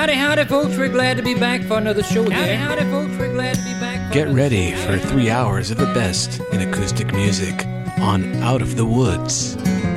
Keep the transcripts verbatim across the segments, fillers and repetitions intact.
Howdy, howdy, folks. We're glad to be back for another show here. Howdy, howdy, folks. We're glad to be back for Get another ready show. for three hours of the best in acoustic music on Out of the Woods.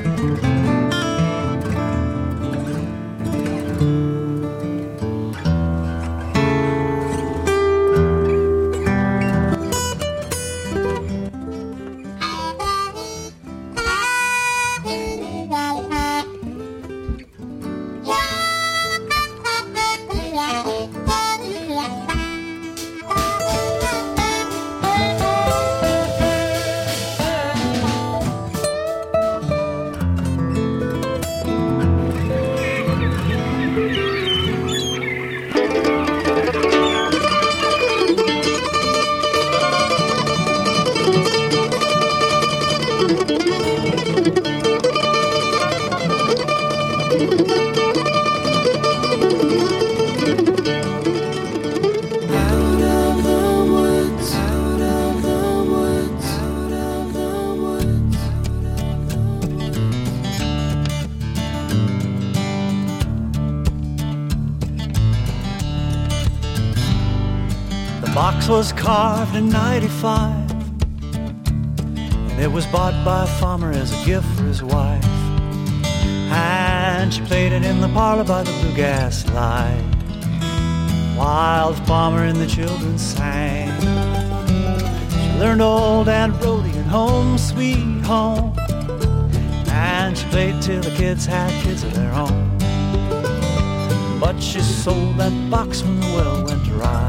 Was carved in ninety-five, and it was bought by a farmer as a gift for his wife. And she played it in the parlor by the blue gas light, while the farmer and the children sang. She learned old Aunt Rhody and Home Sweet Home, and she played till the kids had kids of their own. But she sold that box when the well went dry,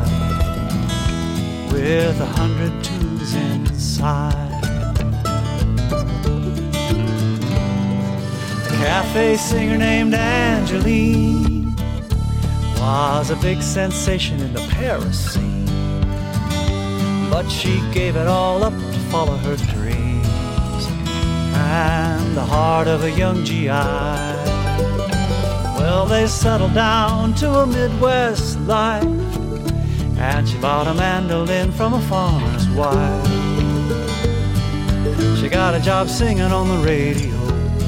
with a hundred twos inside. A cafe singer named Angeline was a big sensation in the Paris scene, but she gave it all up to follow her dreams and the heart of a young G I. Well, they settled down to a Midwest life, and she bought a mandolin from a farmer's wife. She got a job singing on the radio,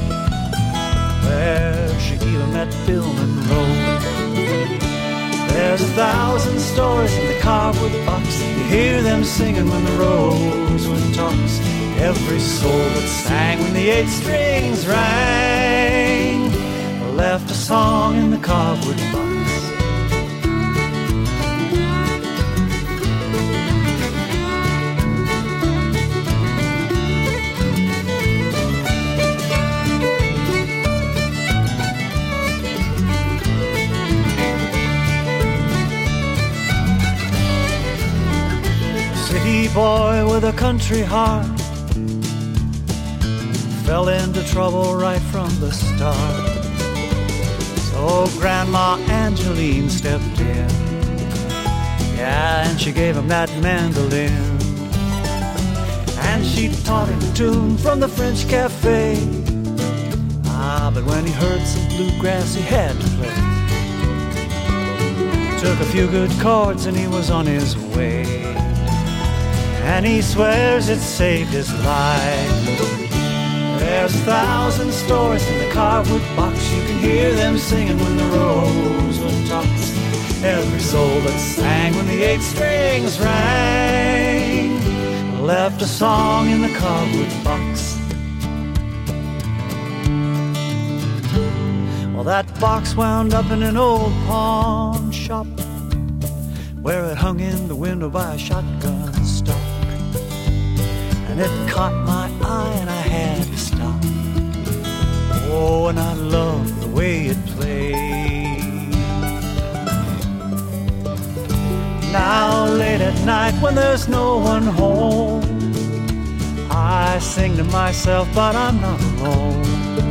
where she even met Bill Monroe. There's a thousand stories in the cardboard box. You hear them singing when the rosewood talks. Every soul that sang when the eight strings rang left a song in the cardboard box. Boy with a country heart fell into trouble right from the start. So Grandma Angeline stepped in, yeah, and she gave him that mandolin, and she taught him a tune from the French cafe. Ah, but when he heard some bluegrass he had to play. Took a few good chords and he was on his way, and he swears it saved his life. There's a thousand stories in the cardboard box. You can hear them singing when the rosewood talks. Every soul that sang when the eight strings rang left a song in the cardboard box. Well, that box wound up in an old pawn shop, where it hung in the window by a shotgun stock. And it caught my eye and I had to stop. Oh, and I loved the way it played. Now late at night when there's no one home, I sing to myself, but I'm not alone.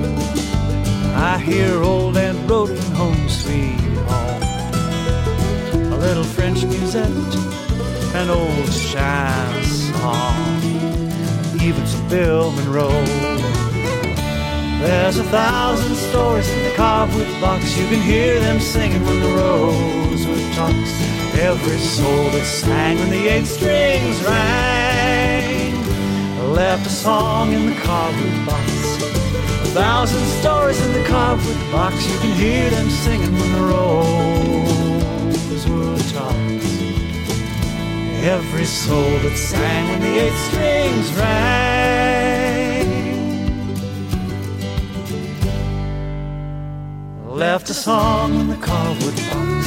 I hear old Aunt Rhody and Home Sweet Home, a little French musette, an old chanson, even some Bill Monroe. There's a thousand stories in the cardboard box. You can hear them singing when the rosewood talks. Every soul that sang when the eight strings rang left a song in the cardboard box. A thousand stories in the cardboard box. You can hear them singing when the rosewood soul that sang when the eight strings rang. Left a song in the carwood box.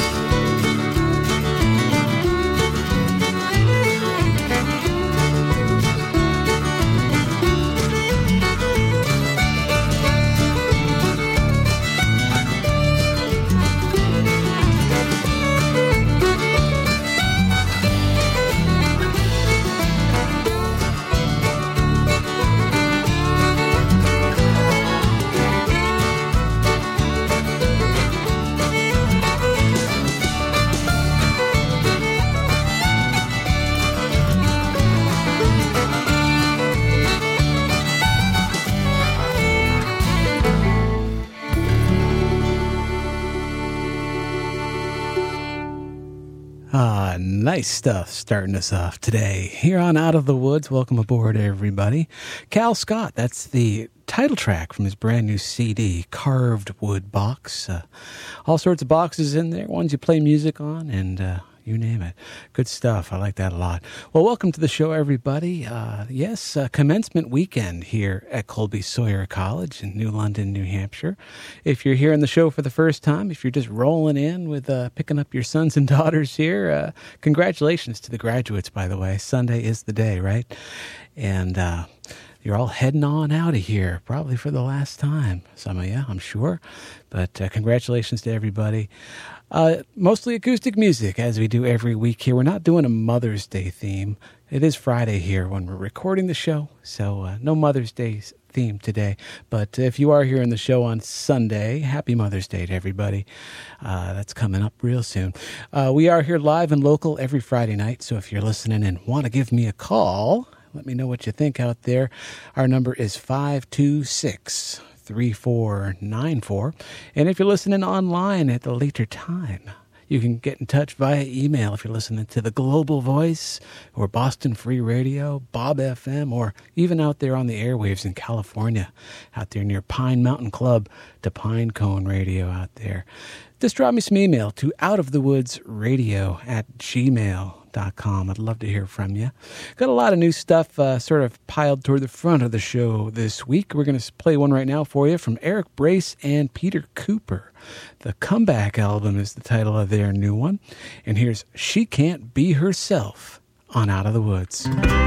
Ah, nice stuff starting us off today here on Out of the Woods. Welcome aboard, everybody. Cal Scott, that's the title track from his brand new C D, Carved Wood Box. Uh, all sorts of boxes in there, ones you play music on, and uh, you name it. Good stuff. I like that a lot. Well, welcome to the show, everybody. Uh, yes, uh, commencement weekend here at Colby Sawyer College in New London, New Hampshire. If you're hearing the show for the first time, if you're just rolling in with uh, picking up your sons and daughters here, uh, congratulations to the graduates, by the way. Sunday is the day, right? And uh, you're all heading on out of here, probably for the last time. Some of you, I'm sure. But uh, congratulations to everybody. Uh, mostly acoustic music, as we do every week here. We're not doing a Mother's Day theme. It is Friday here when we're recording the show, so uh, no Mother's Day theme today. But if you are hearing the show on Sunday, happy Mother's Day to everybody. Uh, that's coming up real soon. Uh, we are here live and local every Friday night, so if you're listening and want to give me a call, let me know what you think out there. Our number is five two six, three four nine four. And if you're listening online at a later time, you can get in touch via email if you're listening to the Global Voice or Boston Free Radio, Bob F M, or even out there on the airwaves in California, out there near Pine Mountain Club to Pine Cone Radio out there. Just drop me some email to outofthewoodsradio at gmail dot com. I'd love to hear from you. Got a lot of new stuff uh, sort of piled toward the front of the show this week. We're going to play one right now for you from Eric Brace and Peter Cooper. The Comeback album is the title of their new one. And here's She Can't Be Herself on Out of the Woods.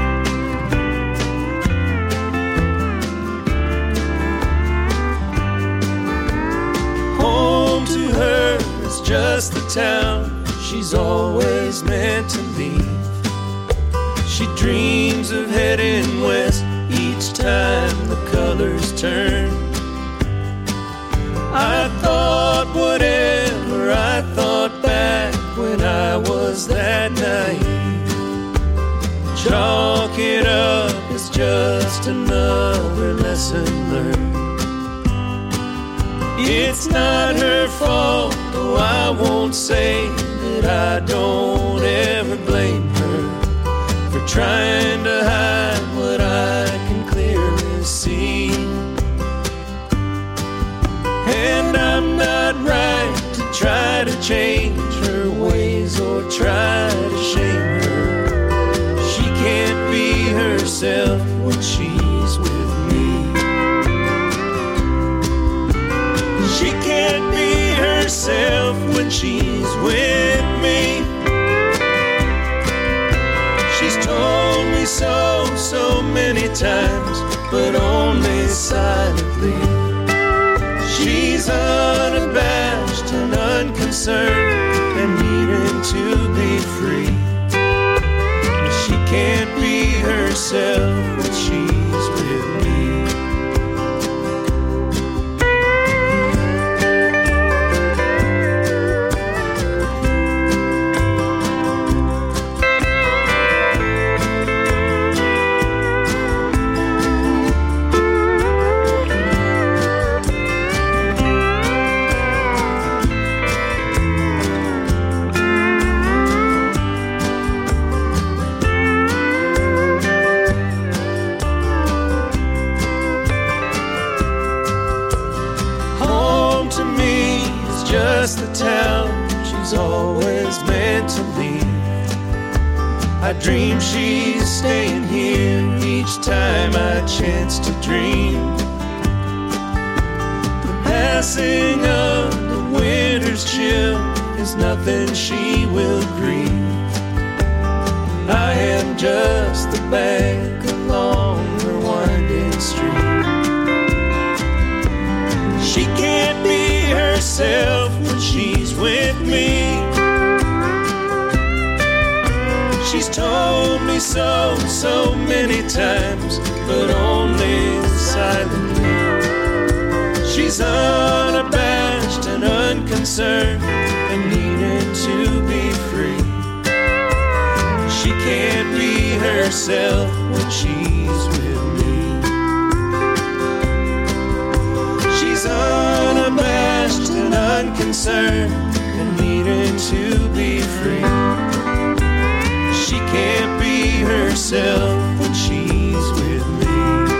Home to her is just the town she's always meant to leave. She dreams of heading west each time the colors turn. I thought whatever I thought back when I was that naive. Chalk it up as just another lesson learned. It's not her fault, though I won't say that I don't ever blame her for trying to hide what I can clearly see. And I'm not right to try to change her ways or try to shame her. She can't be herself when she's with me. She can't be herself when she's with me. She's told me so, so many times, but only silently. She's unabashed and unconcerned and needing to be free. She can't be herself when she's with me. Just the town she's always meant to leave. I dream she's staying here each time I chance to dream. The passing of the winter's chill is nothing she will grieve. I am just the bank along her winding stream. She can't be herself when she's with me. She's told me so, so many times, but only silently. She's unabashed and unconcerned and needing to be free. She can't be herself when she's with me. She's unabashed and unconcerned and needing to be free. She can't be herself when she's with me.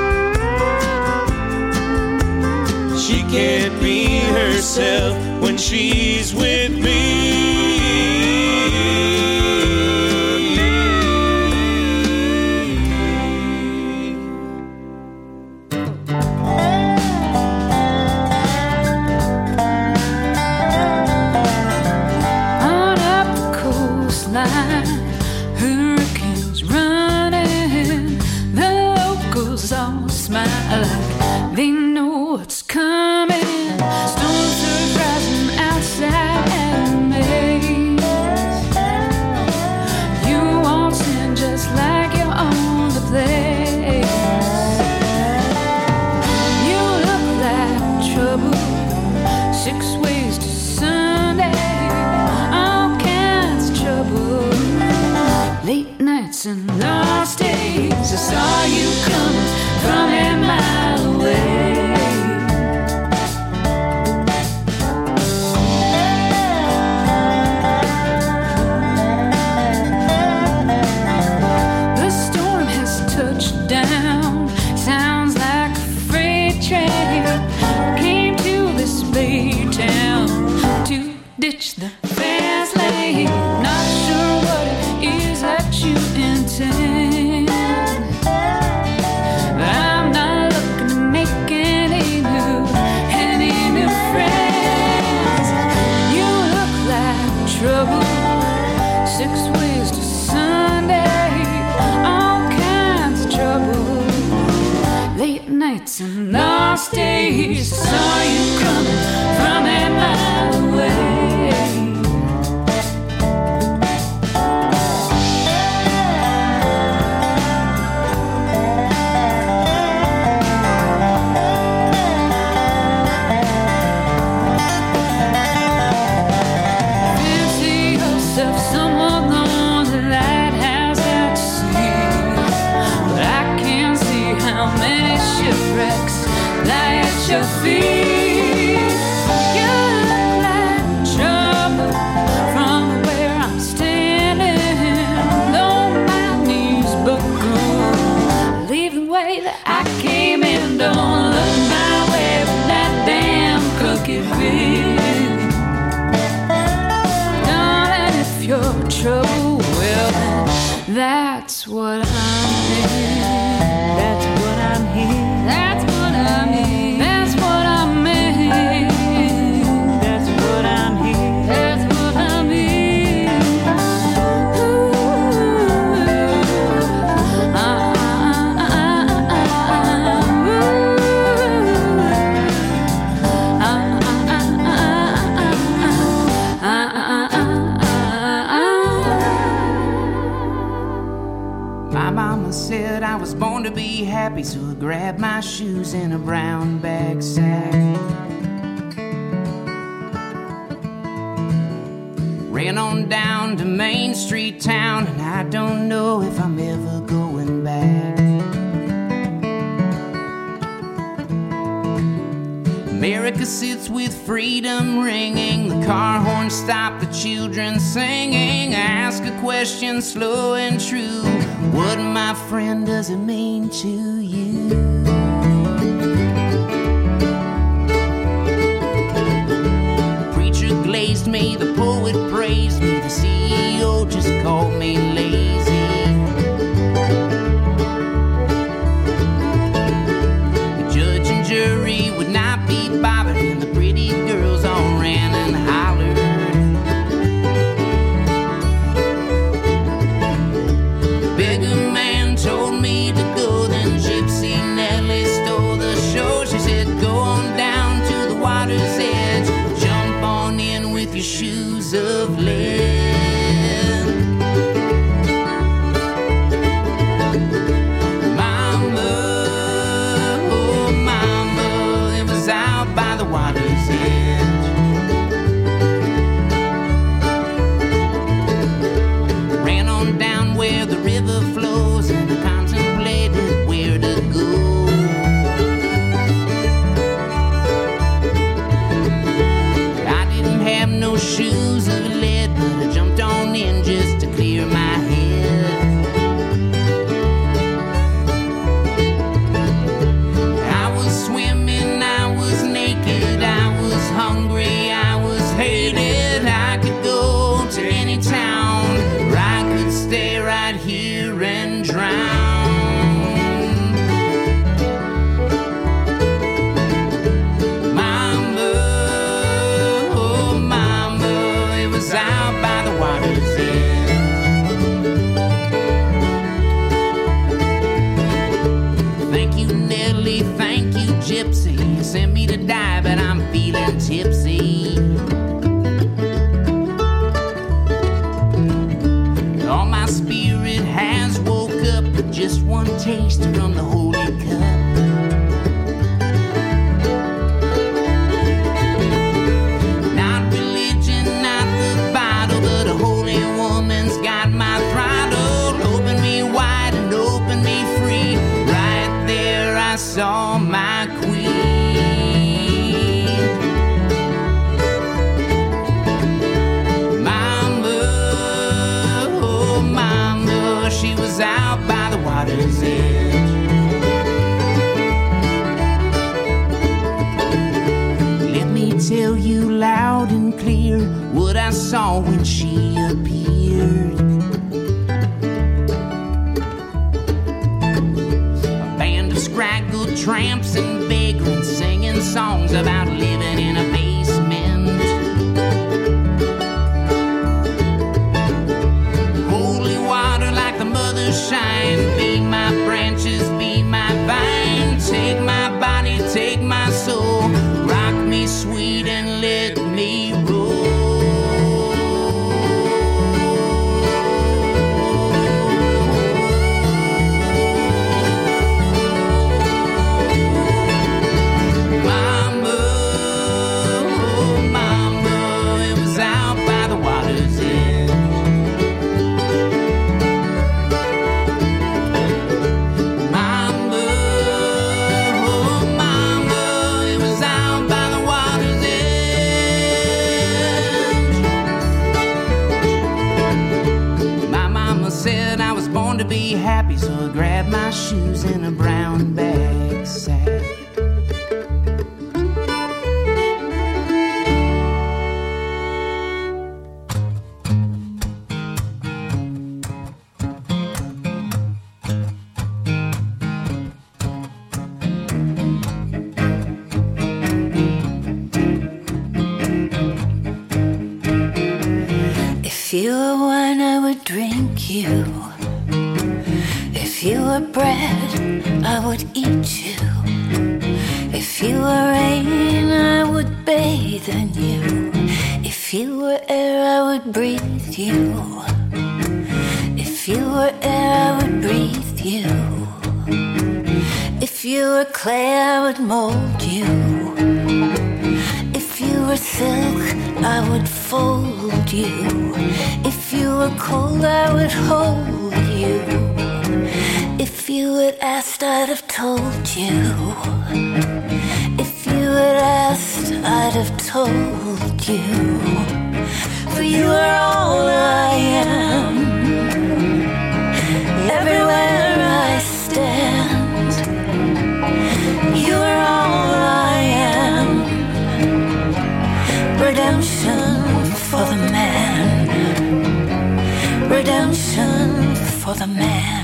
She can't be herself when she's with me. They know what's coming. Storms are rising outside at a maze. You waltz in just like you're on the place. You look like trouble. Six ways to Sunday. All kinds of trouble. Late nights and lost days. I saw you coming from a mile away. The storm has touched down. Sounds like a freight train. Came to this bay town to ditch the fast lane. Not sure what it is that you intend. I'm not looking to make any new, any new friends. You look like trouble. Six ways to Sunday. All kinds of trouble. Late nights and lost days. Saw you coming from a mile away. Your feet, you look like trouble from where I'm standing. Though my knees buckle, leave the way that I came in. Don't look my way with that damn crooked feet. Darling, if you're trouble, well then that's what I'm in. That's what I'm here. That's what I'm here. Said I was born to be happy, so I grabbed my shoes in a brown bag sack. Ran on down to Main Street town, and I don't know if I'm ever going back. America sits with freedom ringing, the car horn stop, the children singing. I ask a question slow and true: what, my friend, does it mean to you? The preacher glazed me, the poet praised me, the C E O just called me lazy. of lead. Mama, oh mama, it was out by the water's edge. Ran on down where the river flows and I contemplated where to go. No shoes of lead, but I jumped on in just to clear my head. I was swimming, I was naked, I was hungry, I was hated. I could go to any town, or I could stay right here and drown. Out by the water's edge. Thank you, Nellie, thank you, Gypsy. You sent me to die, but I'm feeling tipsy. All my spirit has woke up with just one taste from the holy cup. Got my throttle, open me wide and open me free. Right there I saw my queen. Mama, oh mama, she was out by the water's edge. Let me tell you loud and clear what I saw when she appeared. A band of scraggled tramps and vagrants singing songs about living in a basement. Holy water like the mother's shine, be my branches, be my vine. Take my body, take my soul, rock me sweet and let me roll. To be happy, so I grabbed my shoes in a brown bag sack. If you were wine, I would drink you. If you were bread, I would eat you. If you were rain, I would bathe in you. If you were air, I would breathe you. If you were air, I would breathe you. If you were clay, I would mold you. If you were silk, I would fold you. If you were cold, I would hold you. If you had asked, I'd have told you. If you had asked, I'd have told you. For you are all I am. Everywhere I stand, you are all I am. Redemption for the man. Redemption for the man.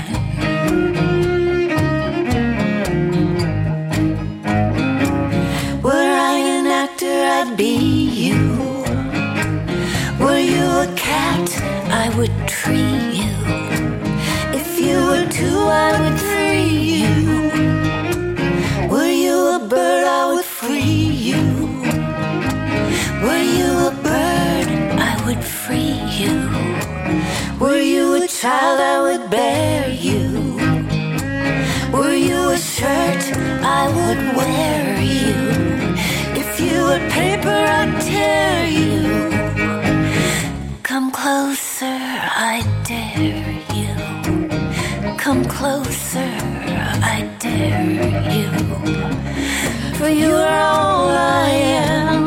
Were I an actor, I'd be you. Were you a cat, I would tree you. If you were two, I would free you. Were you a bird, I would free you. Were you a bird, I would free you. carry you. Were you a child, I would bear you. Were you a shirt, I would wear you. If you were paper, I'd tear you. Come closer, I dare you. Come closer, I dare you. For you are all I am.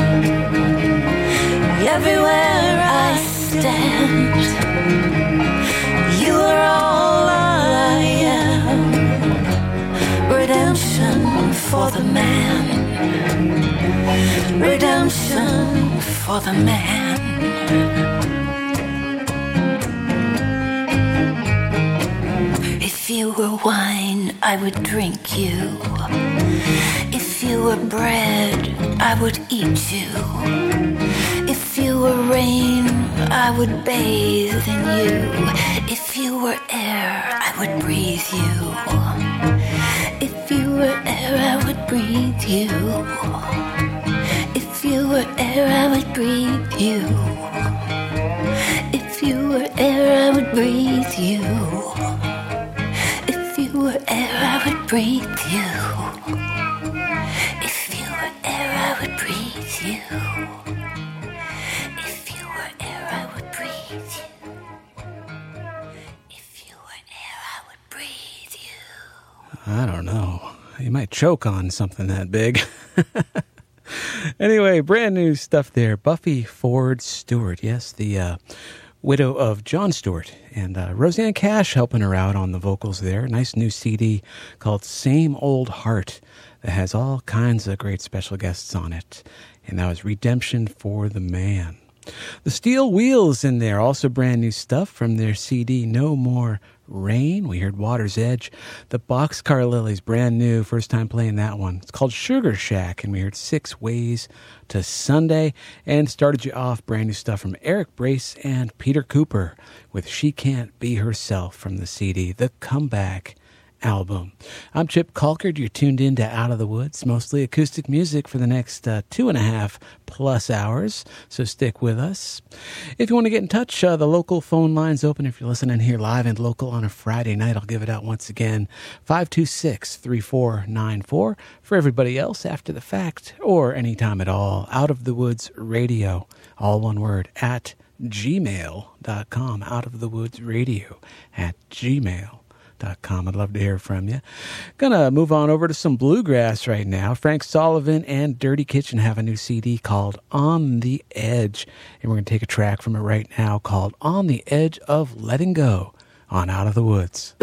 Everywhere I stand, you are all I am. Redemption for the man. Redemption for the man. If you were wine, I would drink you. If you were bread, I would eat you. If you were rain, I would bathe in you. If you were air, I would breathe you. If you were air, I would breathe you. If you were air, I would breathe you. If you were air, I would breathe you. If you were air, I would breathe you. If you were air, I would breathe you. If you were air, I would breathe you. If you were air, I would breathe you. I don't know. You might choke on something that big. Anyway, brand new stuff there. Buffy Ford Stewart. Yes, the uh, widow of John Stewart. And uh, Roseanne Cash helping her out on the vocals there. Nice new C D called Same Old Heart that has all kinds of great special guests on it. And that was Redemption for the Man. The Steel Wheels in there, also brand new stuff from their C D No More Rain. We heard Water's Edge. The Boxcar Lilies, brand new, first time playing that one. It's called Sugar Shack, and we heard Six Ways to Sunday. And started you off, brand new stuff from Eric Brace and Peter Cooper with She Can't Be Herself from the C D The Comeback album. I'm Chip Colkard. You're tuned in to Out of the Woods, mostly acoustic music for the next uh, two and a half plus hours, so stick with us. If you want to get in touch, uh, the local phone line's open. If you're listening here live and local on a Friday night, I'll give it out once again, five two six, three four nine four. For everybody else, after the fact, or anytime at all, Out of the Woods Radio, all one word, at gmail dot com, Out of the Woods Radio at gmail dot com. I'd love to hear from you. Gonna move on over to some bluegrass right now. Frank Sullivan and Dirty Kitchen have a new C D called On the Edge, and we're gonna take a track from it right now called On the Edge of Letting Go on Out of the Woods.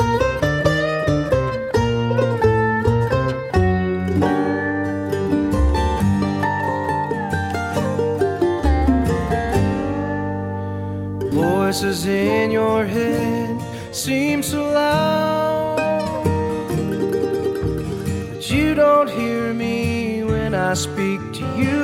Voices in your head seem so loud, but you don't hear me when I speak to you.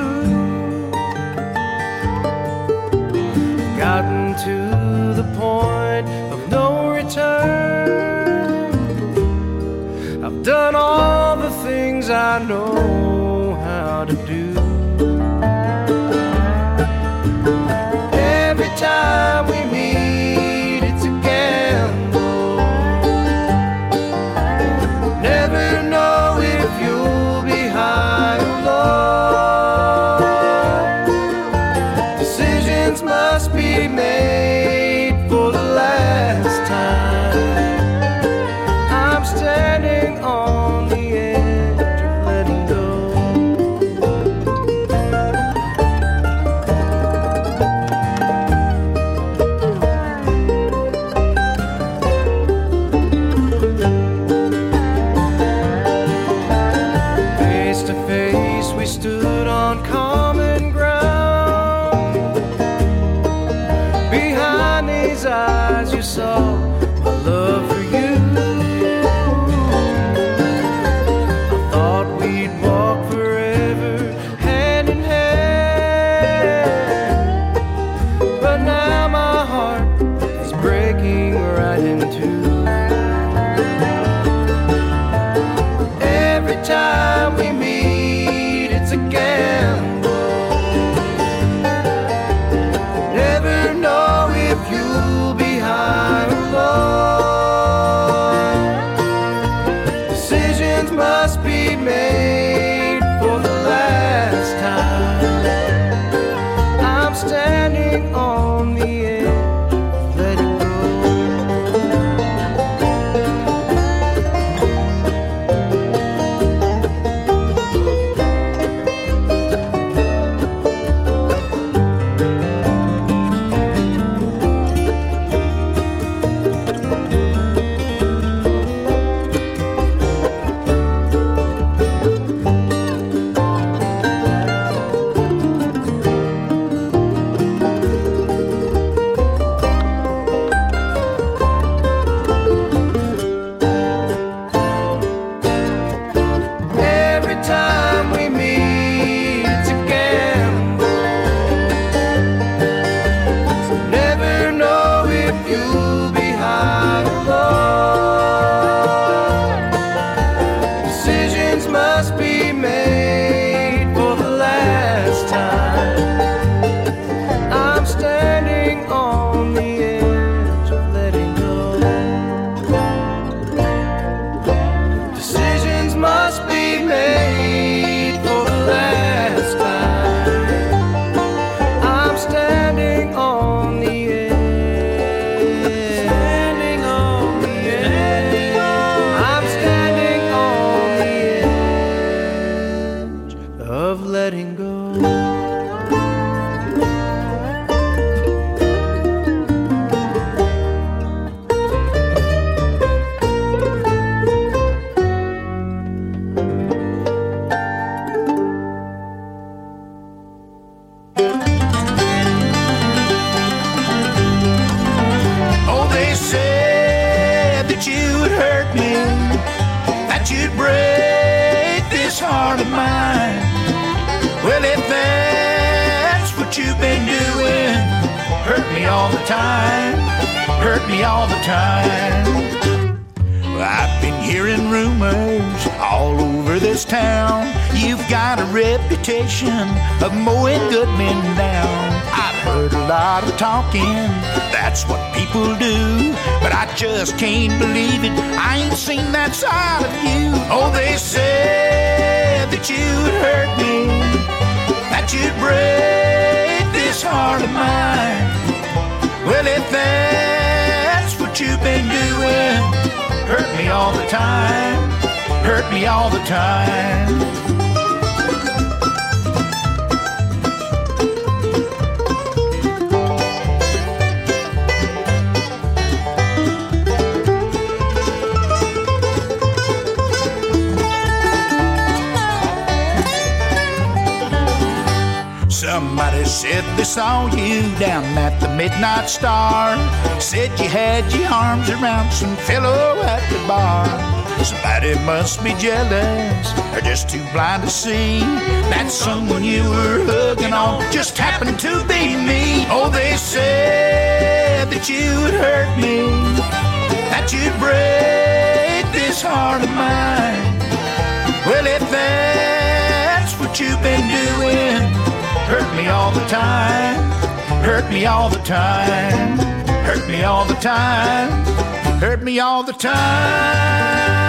Gotten to the point of no return. I've done all the things I know how to do. Every time we meet, it's a gamble. Never know if you'll be high or low. Decisions must be made for the last time. I'm standing on the edge of letting go. Stood on common ground. Behind these eyes you saw my love for you. I thought we'd walk forever hand in hand, but now my heart is breaking right in two. Every time we meet, it's a gamble. Never know if you'll be high or low. Decisions must be made for the last time. I'm standing on the edge, let it go. Of mowing good men down. I've heard a lot of talking, that's what people do, but I just can't believe it, I ain't seen that side of you. Oh, they said that you'd hurt me, that you'd break this heart of mine. Well, if that's what you've been doing, hurt me all the time, hurt me all the time. Somebody said they saw you down at the Midnight Star. Said you had your arms around some fellow at the bar. Somebody must be jealous or just too blind to see that someone you were hugging on just happened to be me. Oh, they said that you'd hurt me, that you'd break this heart of mine. Well, if that's what you've been doing, hurt me all the time, hurt me all the time, hurt me all the time, hurt me all the time.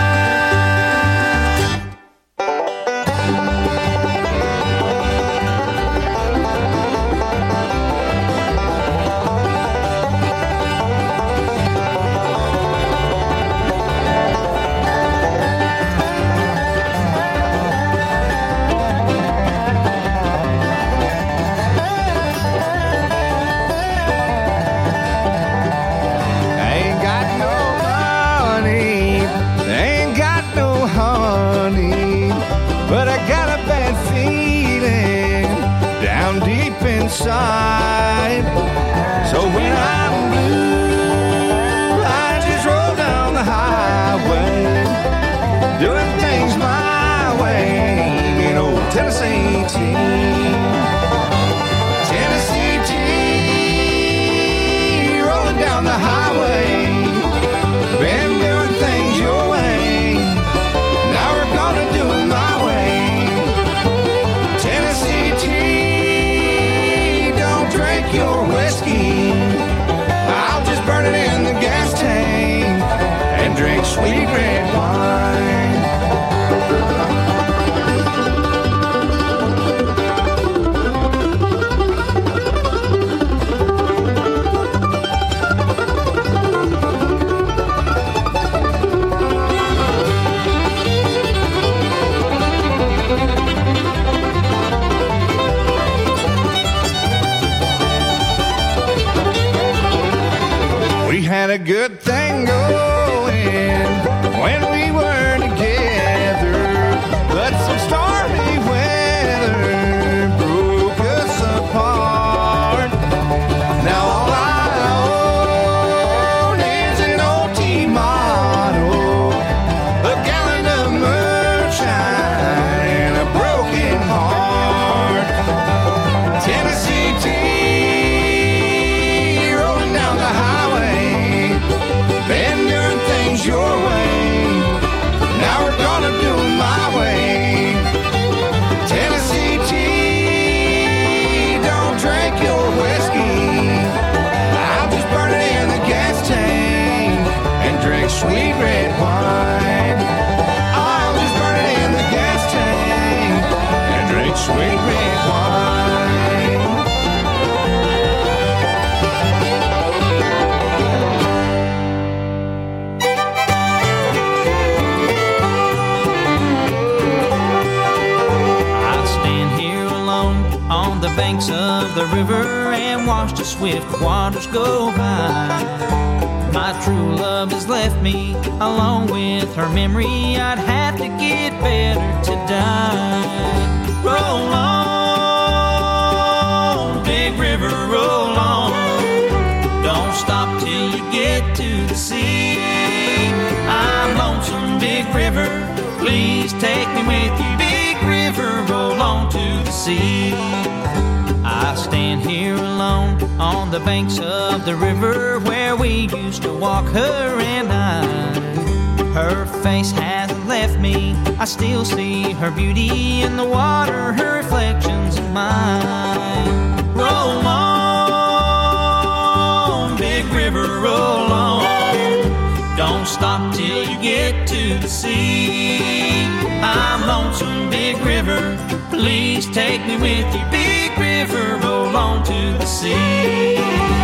Inside. So when I'm blue, I just roll down the highway, doing things my way. You know, Tennessee tea, Tennessee tea, rolling down the highway, been doing things your way. Now we're gonna do it my way. Tennessee tea, your whiskey, sweet red wine. We had a good thing going when we were together, but some stormy weather broke us apart. Now all I own is an old T-model, a gallon of moonshine, and a broken heart. Tennessee tea rolling down the highway, been doing things your way. Now we're gonna do it my way. Tennessee tea, don't drink your whiskey. I'll just burn it in the gas tank and drink sweet red wine. I'll just burn it in the gas tank and drink sweet red wine. I stand here alone on the banks of the river and watch the swift waters go by. My true love has left me along with her memory. I'd have to get better to die. Roll on, big river, roll on. Don't stop till you get to the sea. I'm lonesome, big river, please take me with you. Big river, roll on to the sea. I stand here alone on the banks of the river where we used to walk, her and I. Her face hasn't left me, I still see her beauty in the water, her reflections in mine. Roll on, big river, roll on. Don't stop till you get to the sea. I'm lonesome, big river, please take me with you. Big river, roll on to the sea.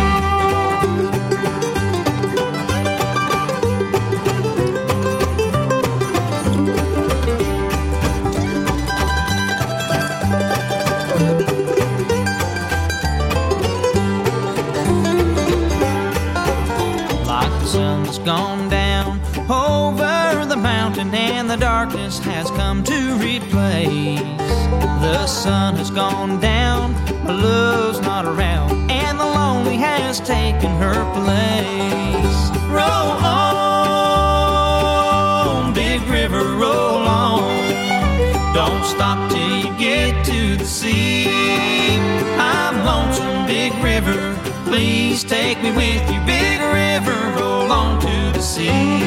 Like the sun's gone down over the mountain and the darkness has come to replace. The sun has gone down, my love's not around, and the lonely has taken her place. Roll on, big river, roll on. Don't stop till you get to the sea. I'm lonesome, big river, please take me with you. Big river, roll on to the sea.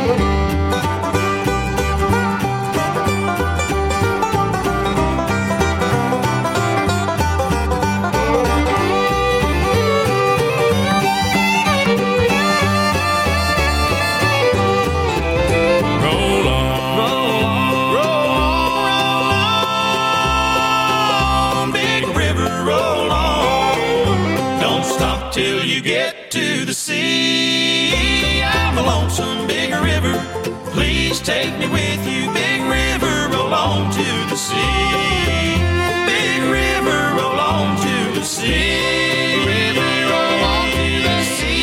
Till you get to the sea. I'm a lonesome, big river, please take me with you. Big river, roll on to the sea. Big river, roll on to the sea. River, roll on to the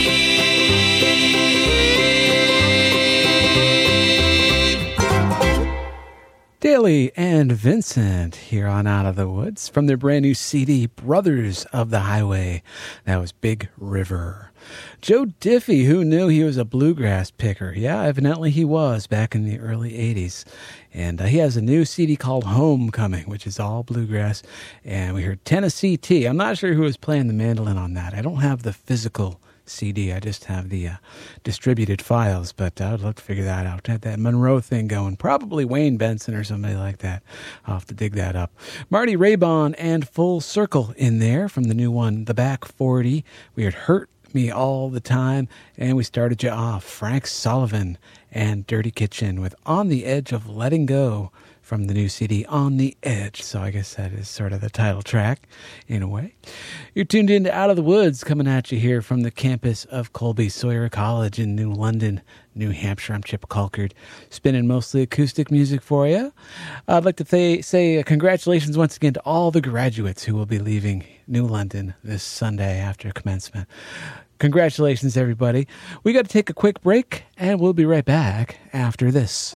sea. Daly and Vincent here on Out of the Woods from their brand new C D, Brothers of the Highway. That was Big River. Joe Diffie, who knew he was a bluegrass picker? Yeah, evidently he was back in the early eighties. And uh, he has a new C D called Homecoming, which is all bluegrass. And we heard Tennessee Tea. I'm not sure who was playing the mandolin on that. I don't have the physical C D. I just have the uh, distributed files, but I'd love to figure that out. Had that Monroe thing going. Probably Wayne Benson or somebody like that. I'll have to dig that up. Marty Raybon and Full Circle in there from the new one, The Back forty. We heard Hurt Me All the Time. And we started you off, Frank Sullivan and Dirty Kitchen with On the Edge of Letting Go from the new C D, On the Edge. So I guess that is sort of the title track in a way. You're tuned in to Out of the Woods, coming at you here from the campus of Colby Sawyer College in New London, New Hampshire. I'm Chip Colkard, spinning mostly acoustic music for you. I'd like to th- say uh, congratulations once again to all the graduates who will be leaving New London this Sunday after commencement. Congratulations, everybody. We got to take a quick break, and we'll be right back after this.